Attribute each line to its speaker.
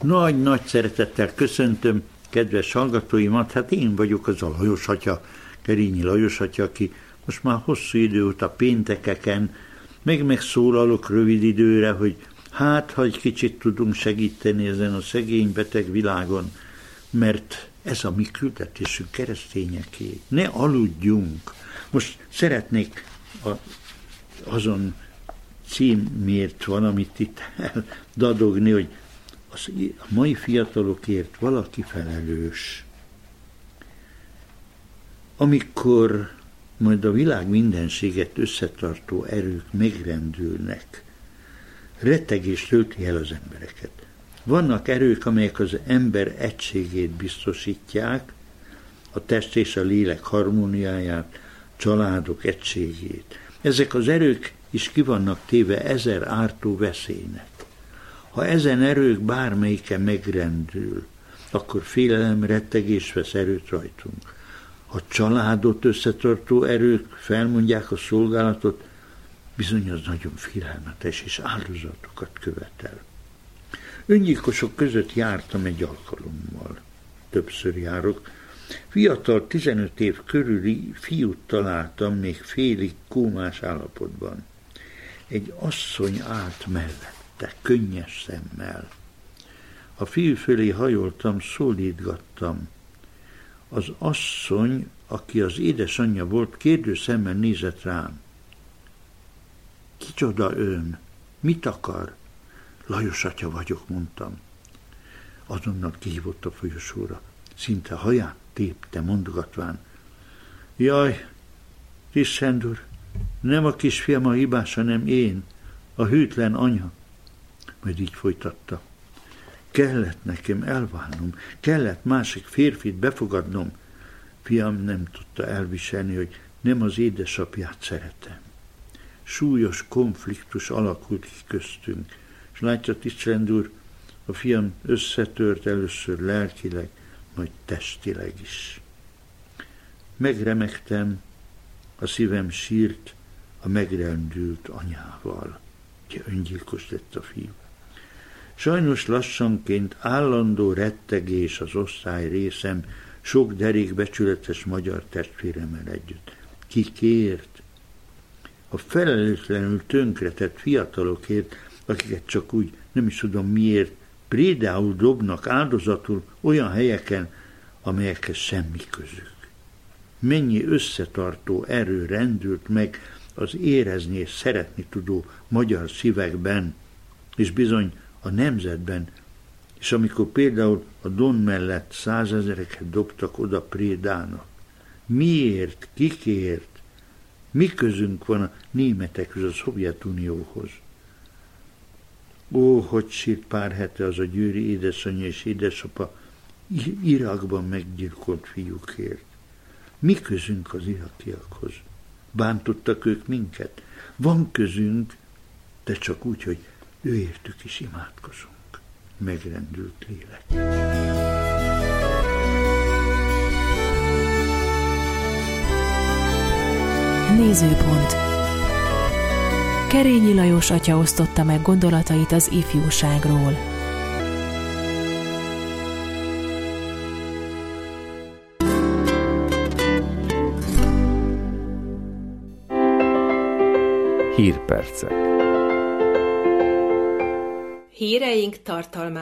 Speaker 1: Nagy szeretettel köszöntöm kedves hallgatóimat, hát én vagyok az a Lajos atya, Kerényi Lajos atya, aki most már hosszú idő óta péntekeken megszólalok rövid időre, hogy ha egy kicsit tudunk segíteni ezen a szegény beteg világon, mert ez a mi küldetésünk keresztényeké. Ne aludjunk. Most szeretnék azon címért valamit itt eldadogni, hogy a mai fiatalokért valaki felelős. Amikor majd a világ mindenséget összetartó erők megrendülnek, rettegés tölti el az embereket. Vannak erők, amelyek az ember egységét biztosítják, a test és a lélek harmóniáját, családok egységét. Ezek az erők is ki vannak téve 1000 ártó veszélynek. Ha ezen erők bármelyike megrendül, akkor félelem, rettegés vesz erőt rajtunk. Ha családot összetartó erők felmondják a szolgálatot, bizony az nagyon félelmetes és áldozatokat követel. Öngyilkosok között jártam egy alkalommal. Többször járok. Fiatal 15 év körüli fiút találtam még félig kómás állapotban. Egy asszony állt mellette, könnyes szemmel. A fiú fölé hajoltam, szólítgattam. Az asszony, aki az édesanyja volt, kérdő szemmel nézett rám. Kicsoda ön? Mit akar? Lajos atya vagyok, mondtam. Azonnal kihívott a folyosóra. Szinte haját tépte, mondogatván. Jaj, kis Sándor, nem a kisfiam a hibás, hanem én, a hűtlen anya. Majd így folytatta. Kellett nekem elválnom, kellett másik férfit befogadnom. Fiam nem tudta elviselni, hogy nem az édesapját szeretem. Súlyos konfliktus alakult ki köztünk, és látja, Tisztrend úr, a fiam összetört először lelkileg, majd testileg is. Megremegtem, a szívem sírt a megrendült anyával. Ugye öngyilkos lett a fiú. Sajnos lassanként állandó rettegés az osztály részem, sok derékbecsületes magyar testvéremmel együtt. Ki kért? A felelőtlenül tönkretett fiatalokért, akiket csak úgy, nem is tudom miért, prédául dobnak áldozatul olyan helyeken, amelyekhez semmi közük. Mennyi összetartó erő rendült meg az érezni és szeretni tudó magyar szívekben, és bizony a nemzetben, és amikor például a Don mellett 100 000-eket dobtak oda prédának. Miért? Kikért? Mi közünk van a németekhez, a Szovjetunióhoz? Ó, hogy sírt pár hete az a győri édesanyja és édesapa Irakban meggyilkolt fiúkért. Mi közünk az irakiakhoz? Bántottak ők minket? Van közünk, de csak úgy, hogy őértük is imádkozunk. Megrendült lélek.
Speaker 2: Nézőpont. Kerényi Lajos atya osztotta meg gondolatait az ifjúságról.
Speaker 3: Hírpercek.
Speaker 4: Híreink tartalmát